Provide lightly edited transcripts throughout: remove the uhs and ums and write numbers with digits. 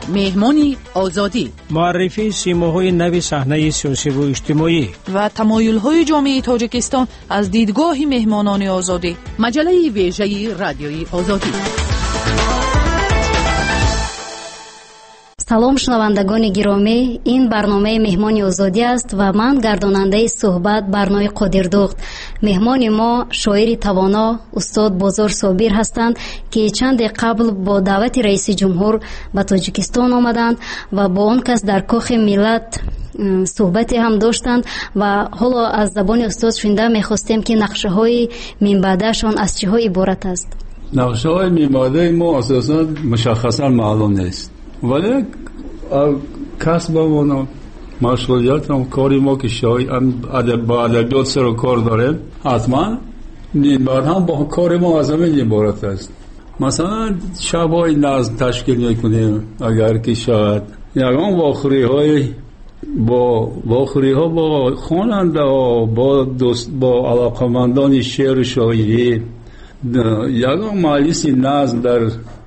مهمانی آزادی، معرفی سیماهای نو صحنه سیاسی و اجتماعی و تمایل‌های جامعه تاجیکستان از دیدگاه مهمانان آزادی. مجله ویژه رادیوی آزادی. سلام شنوندگان گرامی، این برنامه مهمانی آزادی است و من گرداننده صحبت برنامه قادردوخت. مهمان ما شاعر توانا استاد بازار صابر هستند که چند قبل با دعوت رئیس جمهور به تاجیکستان آمدند و با آن کس در کاخ ملت صحبتی هم داشتند و حالا از زبان استاد شنیده می‌خواستیم که نقشه‌های منبعدشان از چه ها عبارت است. نقشه‌های منبعد ما اساساً مشخصاً معلوم نیست، ولی کسب ما مشغولیت هم کاری ما که شاید با ادبیات سر و کار داره، حتما منبعد هم با کار ما از همین عبارت است. مثلا شب‌های نظم تشکیل میکنیم، اگر که شاید یگان واخری ها با خواننده ها، با علاقمندان شعر و شاعری، یگان مجلس نظم در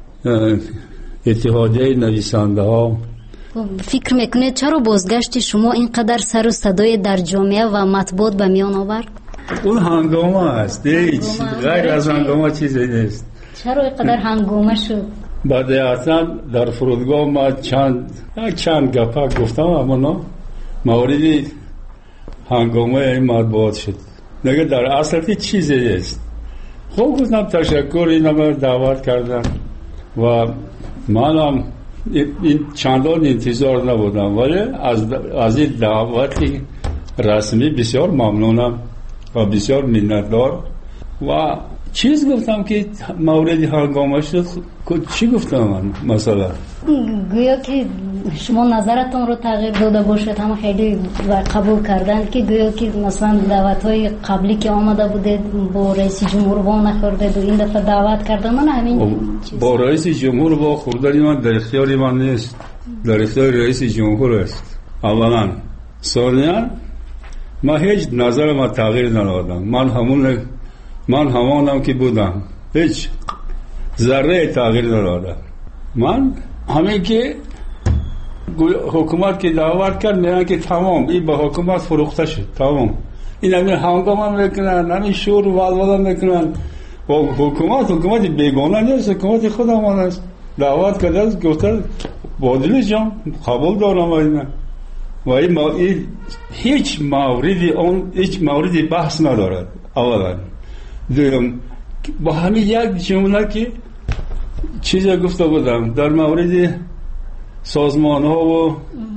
اتحادیه نویسنده ها. فکر میکنید چرا بازگشت شما اینقدر سر و صدای در جامعه و مطبوعات به میان آورد؟ اون هنگامه است، غیر از هنگامه چیزی نیست. چرا اینقدر هنگامه شد؟ بدیهتا در فرودگاه ما چند گپک گفتم، اما نه موردی هنگامه این مطبوعات شد. نگه در اصل هیچ چیزی نیست. خب گفتم تشکر، اینا من دعوت کردن و منم این چندان انتظار نبودم، ولی از این دعوتی رسمی بسیار ممنونم و بسیار منتدار. و چیز گفتم که موردی هنگامه شد. چی گفتم من؟ مثلا گویا که شما نظرتون رو تغییر داده باشد، همه خیلی قبول کردن که گویا که مثلا دعوت‌های قبلی که آمده بودید با رئیس جمهور با نخوردید و این دفعه دعوت کردن. من همین با رئیس جمهور با خوردن من در اختیار من نیست، در اختیار رئیس جمهور است. اولا. ثانیاً من هیچ نظر من تغییر ندادم. من همانم که بودم، هیچ ذره تغییر ندادم. من همین که حکومت که دعوت کرد میگن که تمام این به حکومت فروخته شد، تمام. این همین هنگام میکنن، همین شور و ولوله میکنن. و حکومت بیگانه نیست، حکومت خودمان است. دعوت کرده است، گفته بادل جان قبول دارم اینا. و این هیچ موردی بحث ندارد. اولا. دوم با همین یک جمله که چیزی گفته بودم در مورد سازمان ها و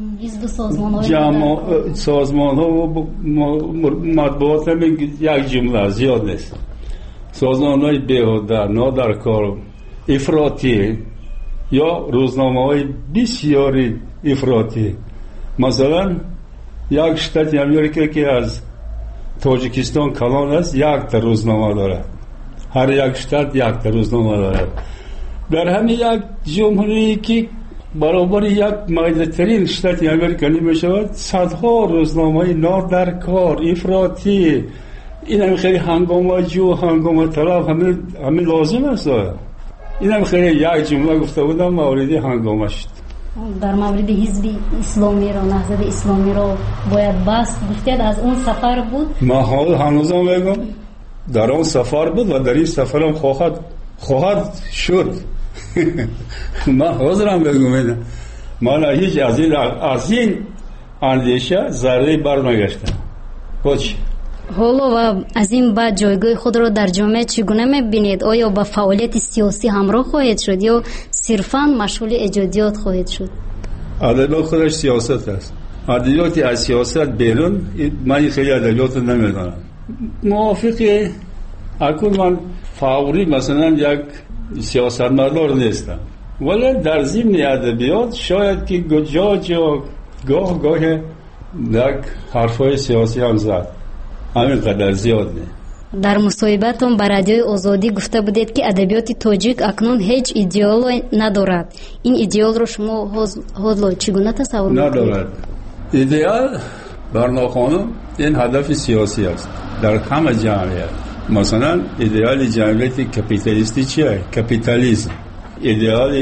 سازمان ها و مطبوعات، یک جمله زیاد نیست. سازمان های بیهوده، نادرکار، افراطی یا روزنامه های بسیاری افراطی. مثلا یک شتات امریکا که از تاجیکستان کلان است، یک تا روزنامه دارد. هر یک شتات یک تا روزنامه دارد. در همین یک جمهوری که برابر یک مایل‌ترین شتات امریکا میشود، صدها روزنامه نادرکار، افراطی، این هم خیلی هنگامه جو، هنگامه طلب همین لازم است. این هم خیلی یک جمله گفته بودم موردی هنگامه شد. در مورد حزب اسلامی را، نهضت اسلامی را باید بست گفتید، از اون سفر بود. ما هنوزم میگم در اون سفر بود و در این سفر هم خواهد شد. من حاضرم بگم من هیچ از این اندیشه ذره بر نگشتم. باشه. حالا و از این بعد جایگاه خود را در جامعه چگونه می‌بینید؟ آیا با فعالیت سیاسی همراه خواهید شد یا صرفاً مشغول ایجادیات خواهید شد؟ ادبیات خودش سیاست است. ادبیات از سیاست بیرون من خیلی ادبیات نمیدونم. موافقه اکنون من فوری مثلا یک سیاستمدار نیستم، ولی در ضمن ادبیات شاید که گاه یک حرفای سیاسی هم زد، همین قدر زیاد نه. در مصاحبه‌تان با رادیوی آزادی گفته بودید که ادبیات تاجیک اکنون هیچ ایدئال ندارد. این ایدئال رو شما حالا چگونه تصور می‌کنید؟ ندارد. ایدئال برنا خانم این هدف سیاسی است در همه جامعه. مثلا ایدئال جمعیت کپیتالیستی چیه؟ کپیتالیسم. ایدئال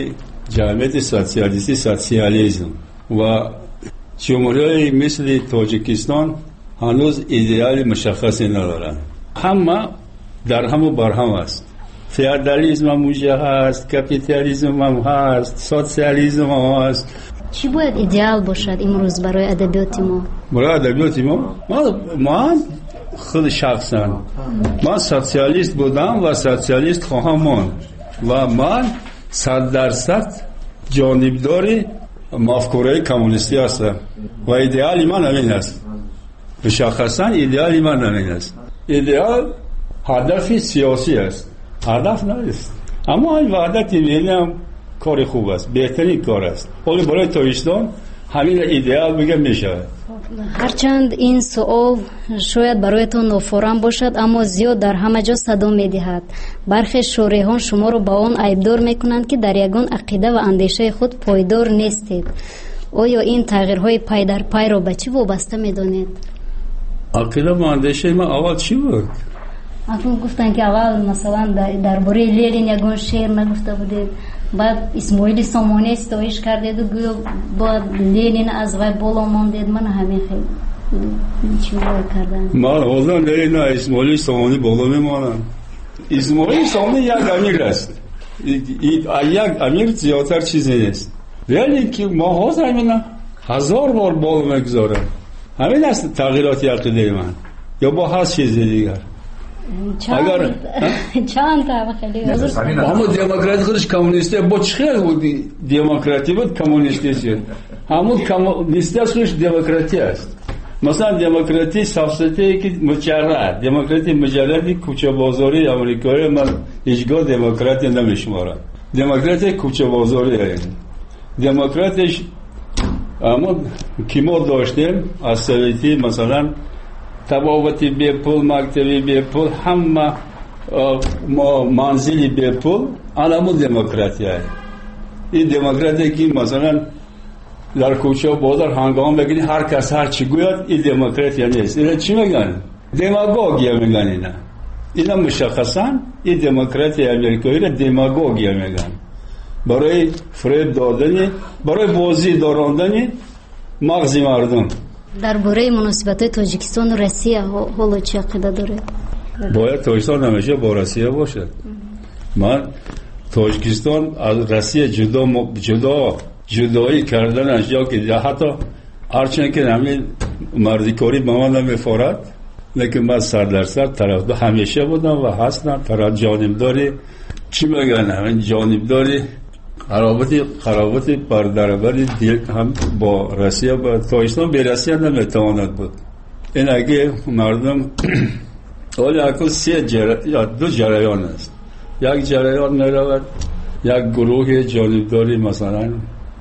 جمعیت سوسیالیستی سوسیالیسم و جمهوری مثل تاجیکستان هنوز ایدئال مشخصی ندارن. همه در هم و بر هم است. فئودالیسم هم موجه هست، کپیتالیسم هم هست، سوسیالیسم هم هست. چی باید ایدئال باشد امروز برای ادبیات ما؟ برای ادبیات ما من خود شخصا من سوسیالیست بودم و سوسیالیست خواهم ماند و من 100% جانبدار مفکوره کمونیستی هستم و ایدئال من همین است. شخصا ایدئال من همین است. ایدئال هدف سیاسی است، هدف نیست. اما این وحدت ملی هم کار خوب است، بهترین کار است. ولی برای تاجیکستان همین ایدئال بگم میشه. هرچند این سوال شاید برایتان نافوران باشد، اما زیاد در همه جا صدا می‌دهد. برخی شورحان شما را با آن عیبدار میکنند که در یگان عقیده و اندیشه خود پایدار نیستید. آیا این تغییرهای پای در پای را به چی وابسته می‌دانید؟ عقیده و اندیشه ما اول چی بود؟ اکنون گفتن که اول مثلا درباره لنین یگان شعر نگفته بودید، بعد اسماعیل سامانی ستایش کردید و گویا بعد لنین از وی بالا ماندید. من همین خیلی چی کردن؟ من حاضرم لنین اسماعیل سامانی بالا میمانم. اسماعیل سامانی یک امیر است، یک امیر زیادتر چیزی نیست، ولی که ما حاضرم 1000 بار بالا میگذارم. همین است تغییرات عقیده من، یا با هست چیز دیگر. چند تا خیلی همون دموکراتی خودش کمونیستی با چه خیلی بود؟ دموکراتی بود کمونیستی شد. همون کمونیستی خودش دموکراتی است. مثلا دموکراتی صفصتی که مجرد دموکراتی مجردی کوچه بازاری امریکایی من هیچگاه دموکراتی نمیشمارم. دموکراتی کوچه بازاری است. دموکراتش اما که ما داشتیم از سویتی مثلا تبابتی به پول، مکتبی به پول، همه منزلی به پول، علامو دموکراتی است. این دموکراتی که مثلا در کوچه و بازار هنگام بگیری هر کس هر چی گوید، این دموکراتی نیست. اینا چی میگن؟ دماگوگیا میگن. اینا مشخصا این دموکراتی امریکایی را دماگوگیا میگن. برای فریب دادن، برای بازی داراندن مغز مردم. درباره مناسبت تاجیکستان و روسیه حالا چه عقیده داره؟ باید تاجیکستان همیشه با روسیه باشد. من تاجیکستان از روسیه جدایی کردنش یا که حتی هرچند که همین مردیکاری به من نمیفارد، لیکن من 100% طرفدار همیشه بودم و هستم. طرف جانبداری چی میگن؟ همین جانبداری قرابت برادری دیگه هم با روسیه با تاجیکستان به روسیه نمیتواند بود. این اگه مردم ولی اکل دو جریان است. یک جریان میرود، یک گروه جانبداری مثلا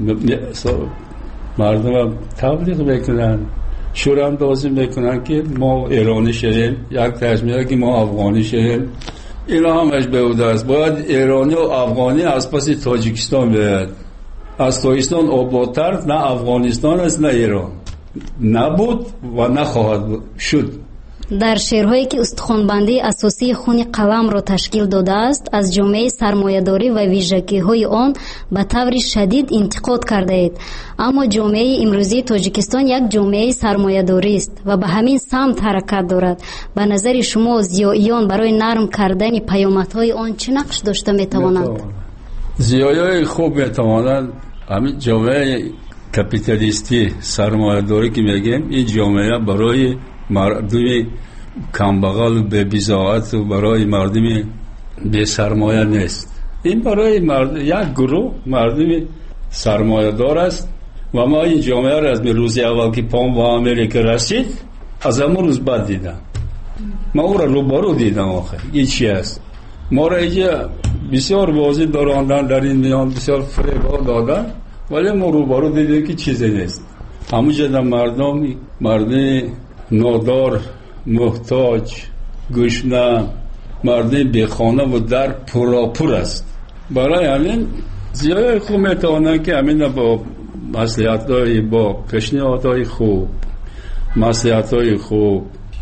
مردم تبلیغ میکنن، شوراندازی میکنن که ما ایرانی شدیم، یک تشمیه که ما افغانی شدیم. اینا همش بوده است. باید ایرانی و افغانی از پس تاجیکستان بیاید. از تاجیکستان آبادتر نه افغانستان است نه ایران. نبود و نخواهد بود. شد. در شعرهایی که استخوانبندی اساسی خون قلم را تشکیل داده است، از جامعه سرمایه‌داری و ویژگی‌های آن به طور شدید انتقاد کرده اید. اما جامعه امروزی تاجیکستان یک جامعه سرمایه‌داری است و به همین سمت حرکت دارد. به نظر شما زیاییان برای نرم کردن پیامدهای آن چه نقش داشته می‌توانند؟ زیایای خوب می‌توانند همین جامعه کپیتالیستی سرمایه‌داری که میگیم، این جامعه برای مردمی کمبغل و به بی‌زاعت و برای مردمی به سرمایه نیست. این برای یک گروه مردمی سرمایه دار است و ما این جامعه را از روز اول که پام با امریکا رسید از همون روز بعد دیدم. ما او را روبرو دیدم. آخه این چی است؟ ما را اینجا بسیار بازی داراندن، در این میان بسیار فریب‌ها دادن، ولی ما روبرو دیدیم که چیزی نیست. همونجا مردم نادار، محتاج، گشنه، مردم بیخانه و در پراپور است. برای همین زیاد خوب میتوانند که همین با مصلحت‌های، با پیشنهادهای خوب، مصلحت‌های خوب،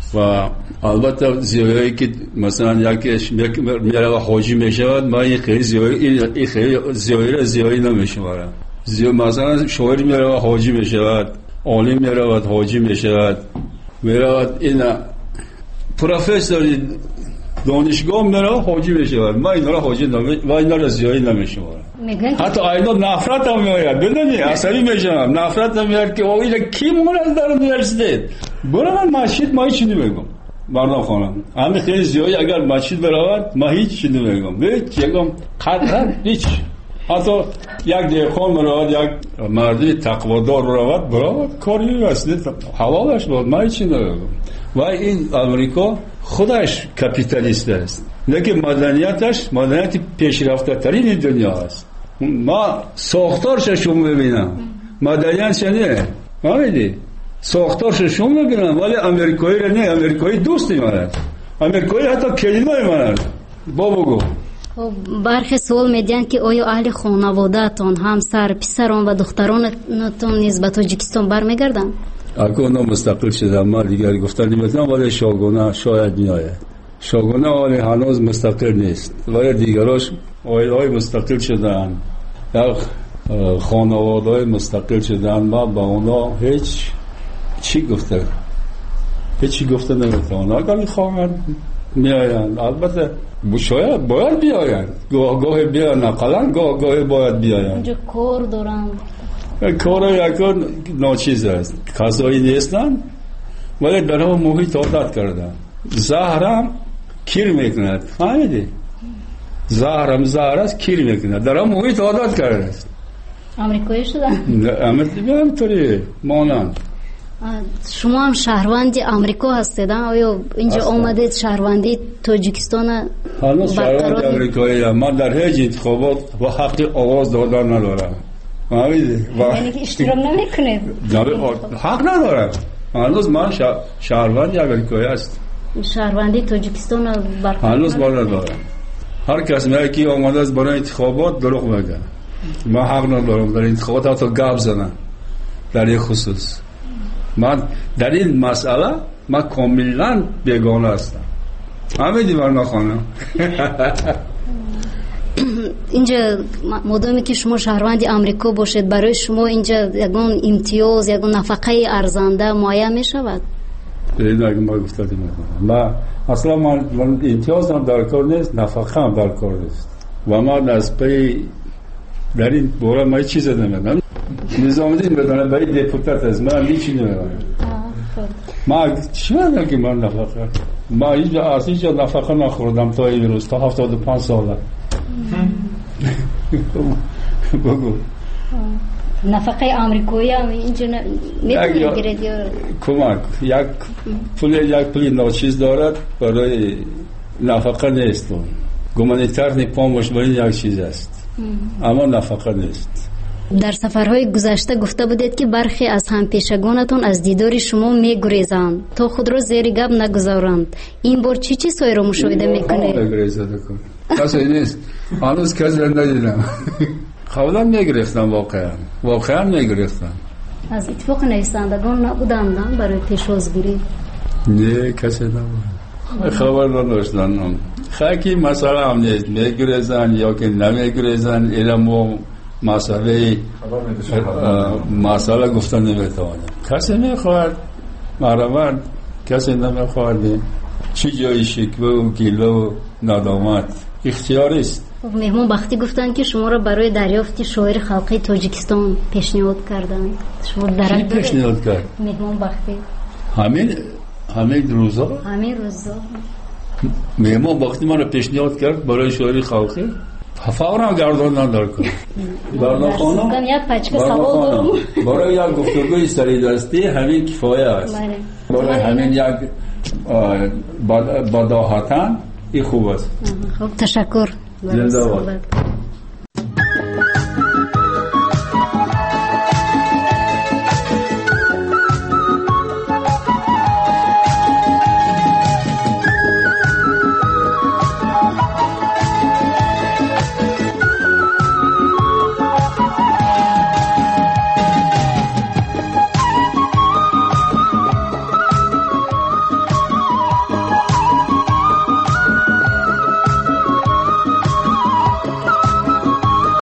و البته زیایی که مثلا یکیش میره و حاجی میشود، من این خیلی زیایی نمیشمارم. مثلا شاعر میره و حاجی میشود، عالم میره و حاجی میشود، میره و این پروفسور دانشگاه میره و حاجی میشود، من اینا را حاجی و اینا را زیایی نمیشمارم. حتی اینا نفرت هم میاد، بدونی عصبی میشم، نفرت هم میاد که اویل کی مونده در universitet برای من مسجد ما هیچ نمیگم. مردم خانم همین خیلی زیایی اگر مسجد برود ما هیچ نمیگم، هیچ یکم قطعا هیچ. حتی یک دیخان برود، یک مردی تقوادار برود کاری است حلالش بود، ما هیچ نمیگم. و این امریکا خودش کپیتالیست است، لیکن مدنیت پیشرفته ترین دنیا است. ما ساختارش شما ببینم، مدنیت نه فهمیدی؟ ساختارش شما ببینم، ولی امریکایی را نه، امریکایی دوست نمی‌دارد، امریکایی حتی کلمه نمی‌دارد. بابا برخی سوال میدین که آیا اهل خانواده‌تان، همسر، پسران و دخترانتان نیز به تاجیکستان برمیگردند؟ اکنون مستقل شدم، ما دیگر گفتن نمی‌تونم، ولی شاگونه شاید میآید. شاگونه ولی هنوز مستقل نیست، ولی دیگراش های مستقل شدن، یک خانواده های مستقل شدن. ما با اونا هیچی گفته نمیتونم. اگر میخواهند میآیند، البته شاید باید بیایند، گاه بیایند، نقلا گاه باید بیایند. اینجا کار دارند، کار یکان ناچیز است، کسایی نیستن ولی در هم محیط عادت کردن. زهرم کیر میکند، فهمیدی؟ زهر است کیر میکند، در هم محیط عادت کرده است. امریکایی شدن؟ امریکایی همطوری مانند. شما هم شهروندی امریکا هستید؟ آیا اینجا آمدید شهروندی تاجیکستان؟ هنوز شهروندی امریکایی هم. من در هیچ انتخابات و حق آواز دادن ندارم، فهمیدی؟ یعنی که اشتراک نمیکنید؟ حق ندارم. هنوز من شهروندی امریکایی است. شهروندی تاجیکستان هنوز ندارم. هر کس میگه که آمده است برای انتخابات، دروغ میگه. من حق ندارم در انتخابات حتی گپ زنم در این خصوص. من در این مسئله من کاملا بیگانه هستم. همین مرنا خانم. اینجا مادامی که شما شهروندی امریکا باشید، برای شما اینجا یگان امتیاز، یگان نفقه ارزنده معین می شود؟ این اگه ما گفتم من اصلا من امتیاز هم در کار نیست، نفقه هم در کار نیست و من از پی در این باره ما چیز نمیدونم. نظامدین بدانه برای دپوتات از من هیچی نمیدونم. ما چی میدونم که من نفقه، ما اینجا نفقه نخوردم تا این روز، تا 75 ساله. بگو نفقه آمریکایی هم اینجا میگیرید یا کمک؟ یک پول ناچیز دارد، برای نفقه نیست. گمانیتر نیپامش با این یک چیز است، اما نفقه نیست. در سفرهای گذشته گفته بودید که برخی از همپیشگانتان از دیدار شما میگریزند تا خود را زیر گپ نگذارند. این بار چی چیزهایی را مشاهده میکنید؟ کسی نیست، هنوز کسی را ندیدم. قبلا میگرفتم، واقعا میگرفتم. از اتفاق نویسندگان نبودند برای پیش‌ازگیری؟ نه، کسی نبود، خبر نداشتن. خاکی مسئله هم نیست، میگریزن یا که نمیگریزن، علم مسئله گفتن نمیتوانه. کسی میخواهد مرمت، کسی نمیخواهد. چی جای شکوه و گیله و ندامت اختیاری است. مهمان بختی گفتن که شما را برای دریافت شاعر خلقی تاجیکستان پیشنهاد کردن. شما درک پیشنهاد کرد؟ مهمان بختی همین روزا مهمان بختی من را پیشنهاد کرد برای شاعر خلقی. فورا گرداندن در کار. برنا خانم یک پچکه سوال دارم. برای یک گفتگوی سری دستی همین کفایه است. برای همین یک بداهتاً این خوب است. خب تشکر. زنده باد.